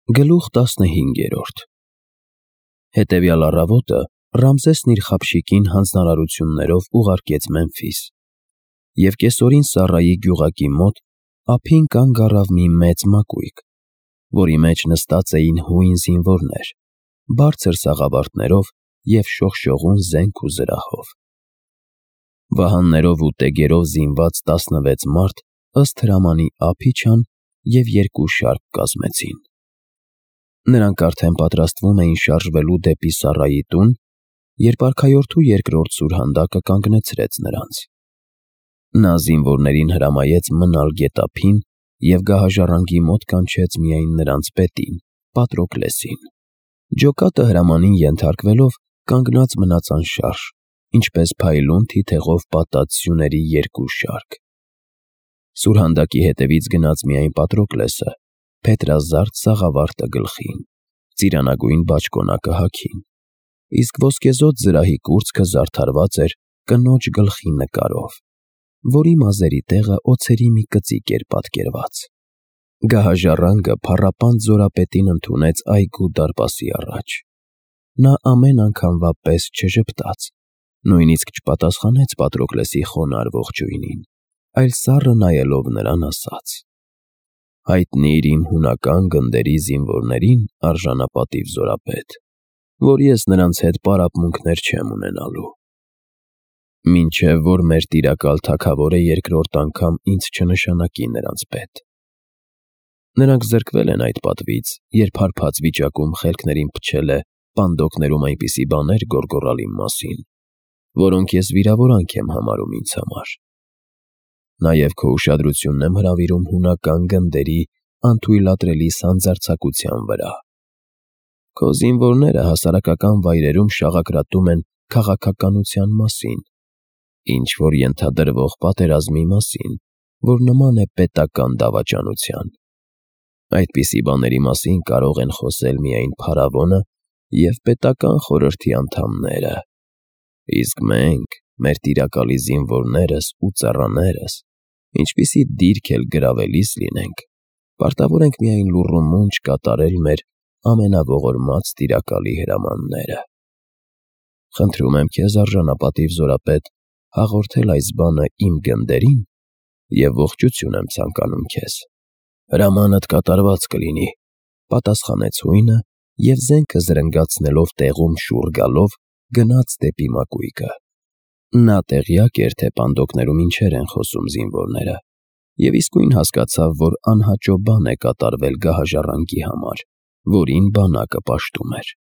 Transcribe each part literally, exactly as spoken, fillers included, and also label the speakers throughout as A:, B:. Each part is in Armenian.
A: Գլուխ տասնհինգերորդ Հետևյալ առավոտը Ռամզեսն իր խաբշիկին հանձնարարություններով ուղարկեց Մեմֆիս, և կեսօրին Սառայի գյուղակի մոտ ափին կանգ առավ մի մեծ մակույկ, որի մեջ նստած էին հույն զինվորներ, բարձր սաղավարտներով և շողշողուն զենք ու զրահով։ Վահաններով ու տեգերով զինված տասնվեց մարդ ըստ հրամանի ափ իջան և երկու շարք կազմեցին։ Նրանք արդեն պատրաստվում էին շարժվելու դեպի Սառայի տուն, երբ արքայորդու երկրորդ սուրհանդակը կանգնեցրեց նրանց։ Նա զինվորներին հրամայեց մնալ գետափին և գահաժառանգի մոտ կանչեց միայն նրանց պետին՝ Պատրոկլեսին։ Ջոկատը հրամանին ենթարկվելով կանգնած մնաց անշարժ, ինչպես փայլուն թիթեղով պատած սյուների երկու շարք։ Սուրհանդակի հետևից գնաց միայն Պատրոկլեսը, փետրազարդ սաղավարտը գլխին, ծիրանագույն բաճկոնակը հագին, իսկ ոսկեզօծ զրահի կուրծքը զարդարված էր կնոջ գլխի նկարով, որի մազերի տեղը օձերի մի կծիկ էր պատկերված։ Գահաժառանգը փառապանծ զորապետին ընդունեց այգու դարպասի առաջ։ Նա ամեն անգամվա պես չժպտաց, նույնիսկ չպատասխանեց Պատրոկլեսի խոնարհ ողջույնին, այլ սառը նայելով նրան ասաց. «Հայտնիր իմ հունական գնդերի զինվորներին, արժանապատիվ զորապետ, որ ես նրանց հետ պարապմունքներ չեմ ունենալու, մինչև որ մեր տիրակալ թագավորը երկրորդ անգամ ինձ չնշանակի նրանց պետ»։ Նրանք զրկվել են այդ պատվից, երբ հարբած վիճակում խելքներին փչել է պանդոկներում այնպիսի բաներ գոռգոռալ իմ մասին, որոնք ես վիրավորանք եմ համարում ինձ համար։ Նաև քո ուշադրությունն եմ հրավիրում հունական գնդերի անթույլատրելի սանձարձակության վրա։ Քո զինվորները հասարակական վայրերում շաղակրատում են քաղաքականության մասին, ինչ-որ ենթադրվող պատերազմի մասին, որ նման է պետական դավաճանության։ Այդպիսի բաների մասին կարող են խոսել միայն փարավոնը և պետական խորհրդի անդամները, իսկ մենք, մեր տիրակալի զինվորներս ու ծառաներս, ինչպիսի դիրք էլ գրավելիս լինենք, պարտավոր ենք միայն լուռ ու մունջ կատարել մեր ամենաողորմած տիրակալի հրամանները։ Խնդրում եմ քեզ, արժանապատիվ զորապետ, հաղորդել այս բանը իմ գնդերին և ողջույն եմ ցանկանում քեզ։ Հրամանդ կատարված կլինի, պատասխանեց հույնը և զենքը զրնգացնելով տեղում շուռ գալով գնաց դեպի մակույկը։ Նա տեղյակ էր, թե պանդոկներում ինչեր են խոսում զինվորները, և իսկույն հասկացավ, որ անհաճո բան է կատարվել գահաժառանգի համար, որին բանակը պաշտում էր։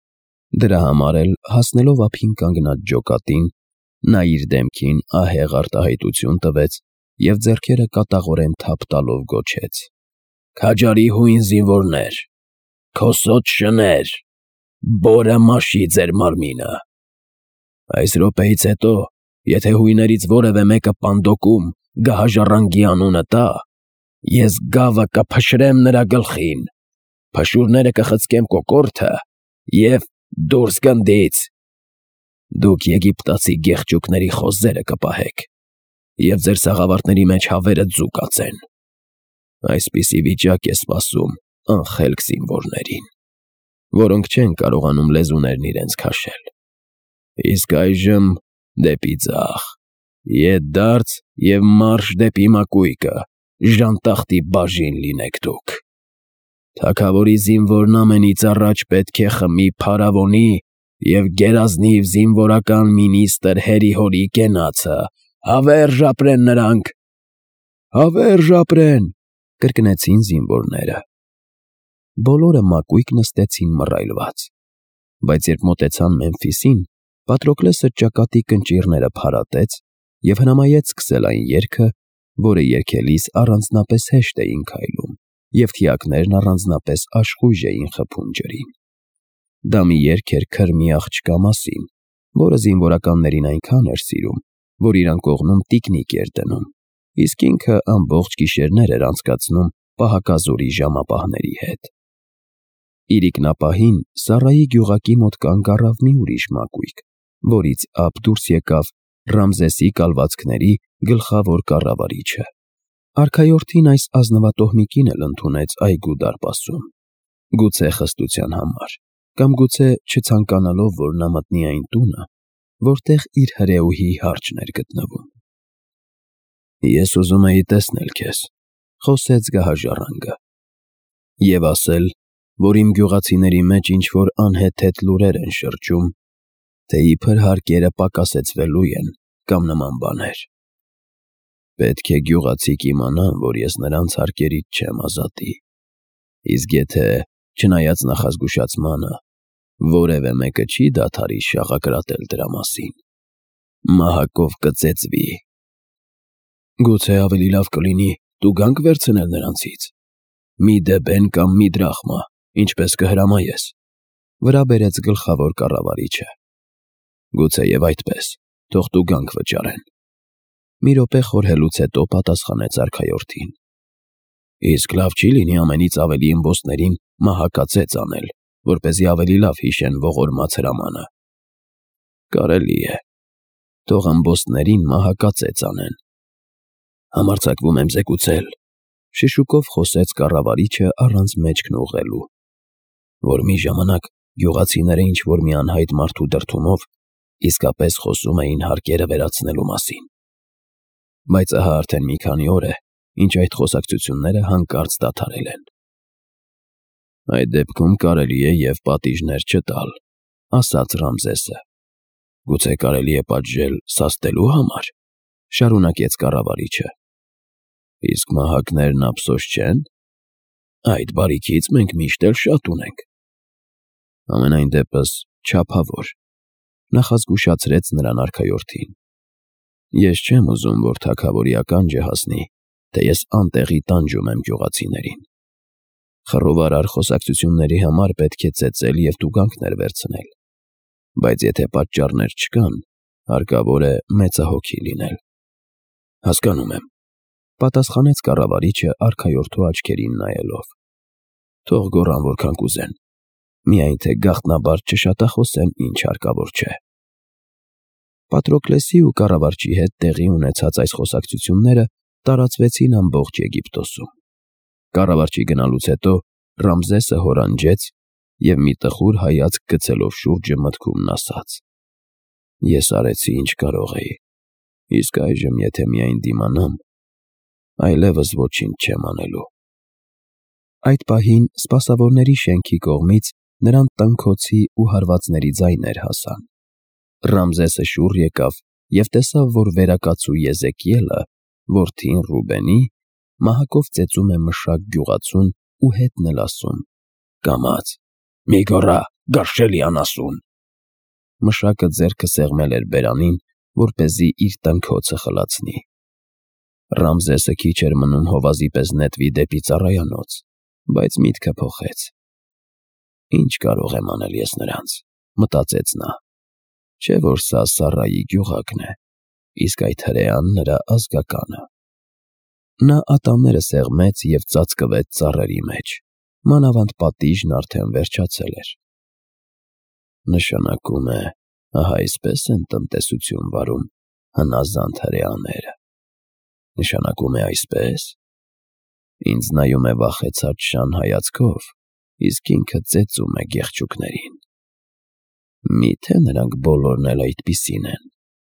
A: Դրա համար էլ, հասնելով ափին կանգնած ջոկատին, նա իր դեմքին ահեղ արտահայտություն տվեց և ձեռքերը կատաղորեն թափ տալով գոչեց. «Քաջարի հույն զինվորներ, քոսոտ շներ, բորը մաշի ձեր մարմինը։ Այս րոպեից հետո, եթե հույներից որևէ մեկը պանդոկում գահաժառանգի անունը տա, ես գավը կփշրեմ նրա գլխին, փշուրները կխցկեմ կոկորդը և դուրս գնդից։ Դուք եգիպտացի գեղջուկների խոզերը կպահեք, և ձեր սաղավարտների մեջ հավերը ձու կածեն։ Այսպիսի վիճակ է սպասում անխելք զինվորներին, որոնք չեն կարողանում լեզուներն իրենց քաշել։ Իսկ այժմ դեպի ձախ, ետդարձ և մարշ դեպի մակույկը, ժանտախտի բաժին լինեք դուք։ Թագավորի զինվորն ամենից առաջ պետք է խմի փարավոնի և գերազնիվ զինվորական մինիստր Հերիհորի կենացը, հավերժ ապրեն նրանք։ Հավերժ ապրեն, կրկնեցին զինվորները։ Բոլորը մակույկ նստեցին մռայլված, բայց երբ մոտեցան Մեմֆիսին, Պատրոկլեսը ճակատի կնճիռները փարատեց և հրամայեց սկսել այն երգը, որը երգելիս առանձնապես հեշտ էին քայլում, և թիակներն առանձնապես աշխույժ էին խփում ջրին։ Դա մի երգ էր քրմի աղջկա մասին, որը զինվորականներին այնքան էր սիրում, որ իրան կողմում տիկնիկ էր դնում, իսկ ինքը ամբողջ գիշերներ էր անցկացնում պահակազորի ժամապահների հետ։ Իրիկնապահին Սառայի գյուղակի մոտ կանգ առավ մի ուրիշ մակույկ, որից ափ դուրս եկավ Ռամզեսի կալվածքների գլխավոր կառավարիչը։ Արքայորդին այս ազնվատոհմիկին էլ ընդունեց այգու դարպասում։ Գուցե խստության համար, կամ գուցե չցանկանալով, որ նա մտնի այն տունը, որտեղ իր հրեուհի հարճն էր գտնվում։ Ես ուզում էի տեսնել քեզ, խոսեց գահաժառանգը, և ասել, որ իմ գյուղացիների մեջ ինչ-որ անհեթեթ լուրեր են շրջում, թե իբր հարկերը պակասեցվելու են կամ նման բաներ։ Պետք է գյուղացիք իմանան, որ ես նրանց հարկերից չեմ ազատի, իսկ եթե, չնայած նախազգուշացմանը, որևէ մեկը չի դադարի շաղակրատել դրա մասին, մահակով կծեծվի։ Գուցե ավելի լավ կլինի դու գանք վերցնել նրանցից, մի դեբեն կամ մի դրախմա, ինչպես կհրամայես, վրա բերեց գլխավոր կառավարիչը։ Գուցե և այդպես, թող տուգանք վճարեն։ Մի րոպե խորհելուց հետո պատասխանեց արքայորդին. Իսկ լավ չի լինի ամենից ավելի ըմբոստներին մահակածեծ անել, որպեսզի ավելի լավ հիշեն ողորմած հրամանը։ Կարելի է, թող ըմբոստներին մահակածեծ անեն։ Համարձակվում եմ զեկուցել, շշուկով խոսեց կառավարիչը առանց մեջքն ուղղելու, որ մի ժամանակ գյուղացիները ինչ-որ մի անհայտ մարդու դրդումով իսկապես խոսում էին հարկերը վերացնելու մասին։ Բայց ահա արդեն մի քանի օր է, ինչ այդ խոսակցությունները հանկարծ դադարել են։ Այդ դեպքում կարելի է և պատիժներ չտալ, ասաց Ռամզեսը։ Գուցե կարելի է պատժել սաստելու համար, շարունակեց կառավարիչը։ Իսկ մահակներն ափսոս չեն։ Այդ բարիքից մենք միշտ էլ շատ ունենք։ Համենայն դեպս չափավոր, նախազգուշացրեց նրան արքայորդին։ Ես չեմ ուզում, որ թագավորի ականջը հասնի, թե ես անտեղի տանջում եմ գյուղացիներին։ Խռովարար խոսակցությունների համար պետք է ծեծել և տուգանքներ վերցնել, բայց եթե պատճառներ չկան, հարկավոր է մեծահոգի լինել։ Հասկանում եմ, պատասխանեց կառավարիչը արքայորդու աչքերին նայելով։ Թող գոռան որքան կուզեն, միայն թե գաղտնաբար չշատախոսեն, ինչ հարկավոր չէ։ Պատրոկլեսի ու կառավարչի հետ տեղի ունեցած այս խոսակցությունները տարածվեցին ամբողջ Եգիպտոսում։ Կառավարչի գնալուց հետո Ռամզեսը հորանջեց և մի տխուր հայացք գցելով շուրջը մտքումն ասաց. Ես արեցի ինչ կարող էի, իսկ այժմ եթե միայն դիմանամ, այլևս ոչինչ չեմ անելու։ Այդ պահին սպասավորների շենքի կողմից նրան տնքոցի ու հարվածների ձայներ հասան։ Ռամզեսը շուռ եկավ և տեսավ, որ վերակացու Եզեկիելը, որդին Ռուբենի, մահակով ծեծում է մշակ գյուղացուն ու հետն էլ ասում. Կամաց, մի գոռա, գարշելի անասուն։ Մշակը ձեռքը սեղմել էր բերանին, որպեսզի իր տնքոցը խլացնի։ Ռամզեսը քիչ էր մնում հովազի պես նետվի դեպի ծառայանոց, բայց միտքը փոխեց։ Ինչ կարող եմ անել ես նրանց, մտածեց նա։ Չէ՞ որ սա Սառայի գյուղակն է, իսկ այդ հրեան նրա ազգականը։ Նա ատամները սեղմեց և ծածկվեց ծառերի մեջ, մանավանդ պատիժն արդեն վերջացել էր։ Նշանակում է, ահա այսպես են տնտեսություն վարում հնազանդ հրեաները։ Նշանակում է այսպես։ Ինձ նայում է վախեցած շան հայացքով, իսկ ինքը ծեծում է գեղչուկներին։ Մի՞թե նրանք բոլորն էլ այդպիսին են։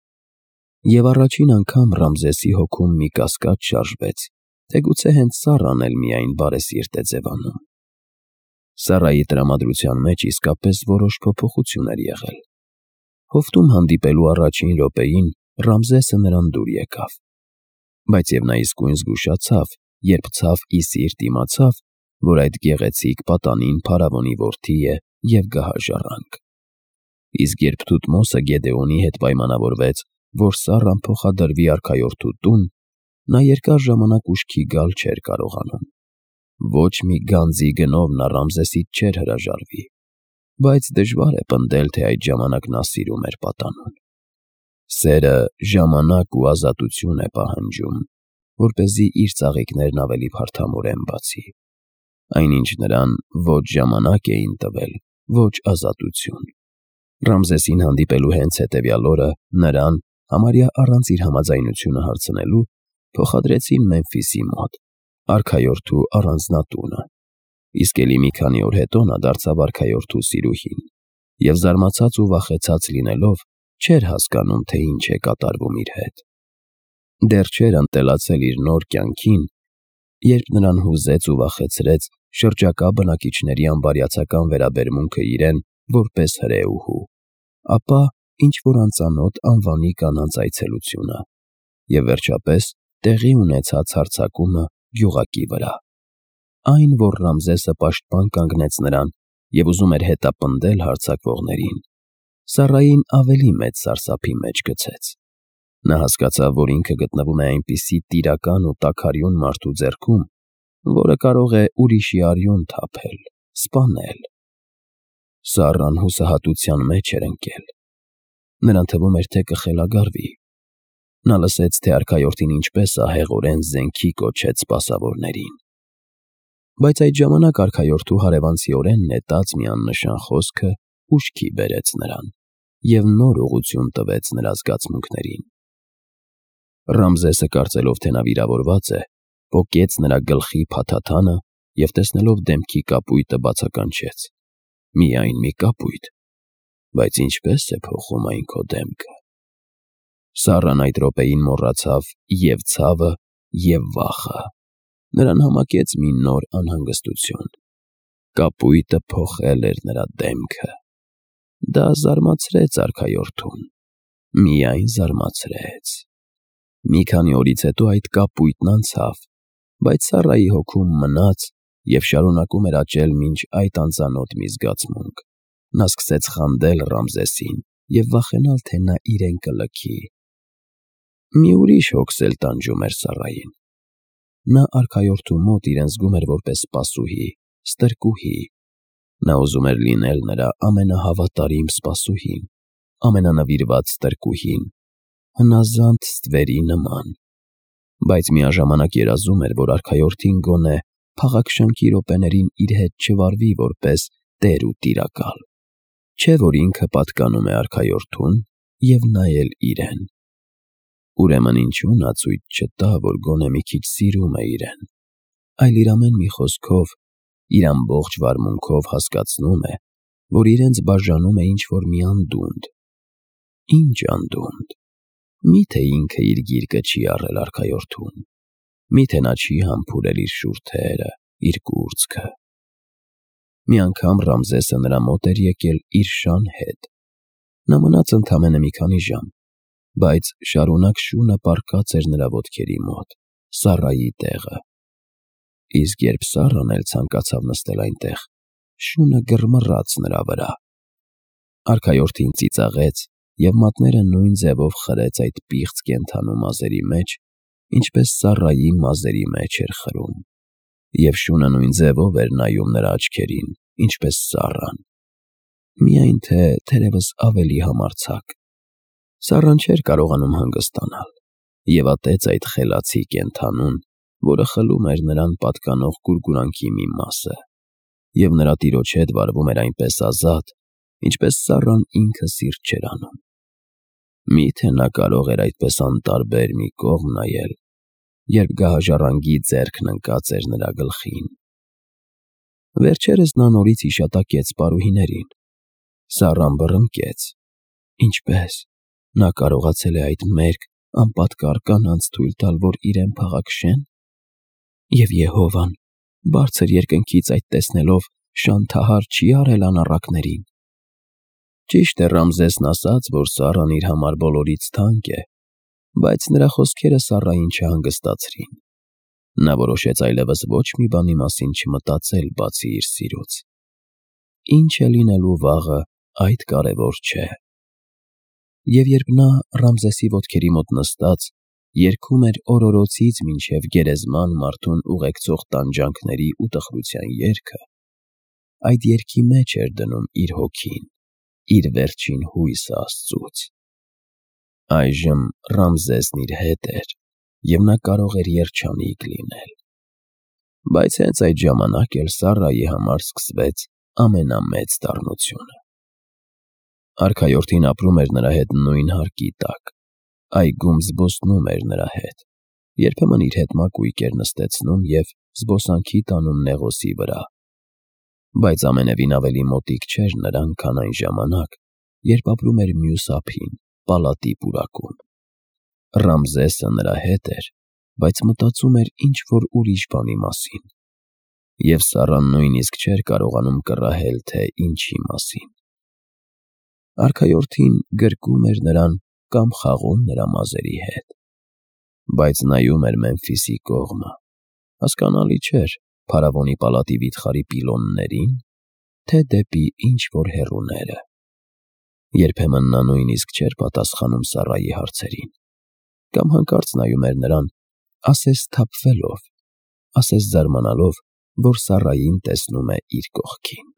A: Եվ առաջին անգամ Ռամզեսի հոգում մի կասկած շարժվեց, թե գուցե հենց Սառան էլ միայն բարեսիրտ է ձևանում։ Սառայի տրամադրության մեջ իսկապես որոշ փոփոխություն էր եղել։ Հովտում հանդիպելու առաջին րոպեին Ռամզեսը նրան դուր եկավ։ Բայց և նա իսկույն զգուշացավ, երբ ցավ ի սիրտ իմացավ, որ այդ գեղեցիկ պատանին փարավոնի որդի է և գահաժառանգ։ Իսկ երբ Թութմոսը Գեդեոնի հետ պայմանավորվեց, որ Սառան փոխադրվի արքայորդու տուն, նա երկար ժամանակ ուշքի գալ չէր կարողանում։ Ոչ մի գանձի գնով նա Ռամզեսից չէր հրաժարվի, բայց դժվար է պնդել, թե այդ ժամանակ նա սիրում էր պատանուն։ Սերը ժամանակ ու ազատություն է պահանջում, որպեսզի իր ծաղիկներն ավելի փարթամորեն բացի, այնինչ նրան ոչ ժամանակ էին տվել, ոչ ազատություն։ Ռամզեսին հանդիպելու հենց հետևյալ օրը նրան, համարյա առանց իր համաձայնությունը հարցնելու, փոխադրեցին Մեմֆիսի մոտ, արքայորդու առանձնատունը, Իսկ էլի մի քանի օր հետո նա դարձավ արքայորդու սիրուհին և զարմացած ու վախեցած լինելով չէր հասկանում, թե ինչ է կատարվում իր հետ։ Դեռ չէր ընտելացել իր նոր կյանքին, երբ նրան հուզեց ու վախեցրեց շրջակա բնակիչների անբարյացակամ վերաբերմունքը իրեն որպես հրեուհու, ապա ինչ-որ անծանոթ անվանի կանանց այցելությունը և վերջապես տեղի ունեցած հարձակումը գյուղակի վրա։ Այն, որ Ռամզեսը պաշտպան կանգնեց նրան և ուզում էր հետապնդել հարձակվողներին, Սառային ավելի մեծ սարսափի մեջ գցեց։ Նա հասկացավ, որ ինքը գտնվում է այնպիսի տիրական ու տաքարյուն մարդու ձեռքում, որը կարող է ուրիշի արյուն թափել, սպանել։ Սառան հուսահատության մեջ էր ընկել։ Նրան թվում էր, թե կխելագարվի։ Նա լսեց, թե արքայորդին ինչպես ահեղորեն զենքի կոչեց սպասավորներին։ Բայց այդ ժամանակ արքայորդու հարևանցիորեն նետած մի աննշան խոսքը ուշքի բերեց նրան և նոր ուղղություն տվեց նրա զգացմունքներին։ Ռամզեսը, կարծելով, թե նա վիրավորված է, պոկեց նրա գլխի փաթաթանը և տեսնելով դեմքի կապույտը բացականչեց. «Միայն մի կապույտ, բայց ինչպե՞ս է փոխում այն քո դեմքը»։ Սառան այդ րոպեին մոռացավ և ցավը, և վախը։ Նրան համակեց մի նոր անհանգստություն։ Կապույտը փոխել էր նրա դեմքը։ Դա զարմացրեց արքայորդուն։ Միայն զարմացրեց։ Մի քանի օրից հետո այդ կապույտն անցավ, բայց Սառայի հոգում մնաց և շարունակում էր աճել մինչ այդ անծանոթ մի զգացմունք։ Նա սկսեց խանդել Ռամզեսին և վախենալ, թե նա իրեն կլքի։ Մի ուրիշ հոգս էլ տանջում էր Սառային։ Նա արքայորդու մոտ իրեն զգում էր որպես սպասուհի, ստրկուհի։ Նա ուզում էր լինել նրա ամենահավատարիմ սպասուհին, ամենանվիրված ստրկուհին, հնազանդ ստվերի նման։ Բայց միաժամանակ երազում էր, որ արքայորդին գոնե փաղաքշանքի րոպեներին իր հետ չվարվի որպես տեր ու տիրակալ։ Չէ՞ որ ինքը պատկանում է արքայորդուն և նա էլ իրեն։ Ուրեմն ինչու՞ նա ցույց չտա, որ գոնե մի քիչ սիրում է իրեն, այլ իր ամեն մի խոսքով, իր ամբողջ վարմունքով հասկացնում է, որ իրենց բաժանում է ինչ-որ մի անդունդ։ Ի՞նչ անդունդ։ Մի՞թե ինքը իր գիրկը չի առել արքայորդուն։ Մի՞թե նա չի համբուրել իր շուրթերը, իր կուրծքը։ Մի անգամ Ռամզեսը նրա մոտ էր եկել իր շան հետ։ Նա մնաց ընդամենը մի քանի ժամ, բայց շարունակ շունը պառկած էր նրա ոտքերի մոտ, Սառայի տեղը։ Իսկ երբ Սառան էլ ցանկացավ նստել այնտեղ, շունը գրմռաց նրա վրա։ Արքայորդին ծիծաղեց և մատները նույն ձևով խրեց այդ պիղծ կենդանու մազերի մեջ, ինչպես Սառայի մազերի մեջ էր խրում, և շունը նույն ձևով էր նայում նրա աչքերին, ինչպես Սառան։ Միայն թե թերևս ավելի համարձակ։ Սառան չէր կարողանում հանգստանալ և ատեց այդ խելացի կենդանուն, որը խլում էր նրան պատկանող գուրգուրանքի մի մասը, և նրա տիրոջ հետ վարվում էր այնպես ազատ, ինչպես Սառան ինքը սիրտ չէր անում։ Մի՞թե նա կարող էր այդպես անտարբեր մի կողմ նայել, երբ գահաժառանգի ձեռքն ընկած էր նրա գլխին։ Վերջերս նա նորից հիշատակեց պարուհիներին։ Սառան բռնկեց։ Ինչպե՞ս։ Նա կարողացել է այդ մերկ, անպատկառ կանանց թույլ տալ, որ իրեն փաղաքշե՞ն։ Եվ Եհովան, բարձր երկնքից այդ տեսնելով, շանթահար չի արել անառակներին։ Ճիշտ է, Ռամզեսն ասաց, որ Սառան իր համար բոլորից թանկ է, բայց նրա խոսքերը Սառային չհանգստացրին։ Նա որոշեց այլևս ոչ մի բանի մասին չմտածել, բացի իր սիրուց։ Ինչ է լինելու վաղը, այդ կարևոր չէ։ Եվ երբ նա Ռամզեսի ոտքերի մոտ նստած երգում էր օրորոցից մինչև գերեզման մարդուն ուղեկցող տանջանքների ու տխրության երգը, այդ երգի մեջ էր դնում իր հոգին, իր վերջին հույսը Աստծուց։ Այժմ Ռամզեսն իր հետ էր, և նա կարող էր երջանիկ լինել։ Բայց հենց այդ ժամանակ էլ Սառայի համար սկսվեց ամենամեծ դառնությունը։ Արքայորդին ապրում էր նրա հետ նույն հարկի տակ, այգում զբոսնում էր նրա հետ, երբեմն իր հետ մակույկ էր նստեցնում և զբոսանքի տանում Նեղոսի վրա, բայց ամենևին ավելի մոտիկ չէր նրան, քան այն ժամանակ, երբ ապրում էր մյուս ափին, պալատի պուրակում։ Ռամզեսը նրա հետ էր, բայց մտածում էր ինչ-որ ուրիշ բանի մասին, և Սառան նույնիսկ չէր կարողանում կռահել, թե ինչի մասին։ Արքայորդին գրկում էր նրան կամ խաղում նրա մազերի հետ, բայց նայում էր Մեմֆիսի կողմը, հասկանալի չէր փարավոնի պալատի վիթխարի պիլոննե՞րին, թե դեպի ինչ-որ հեռուները։ Երբեմն նա նույնիսկ չէր պատասխանում Սառայի հարցերին, կամ հանկարծ նայում էր նրան, ասես սթափվելով, ասես զարմանալով, որ Սառային տեսնում է իր կողքին։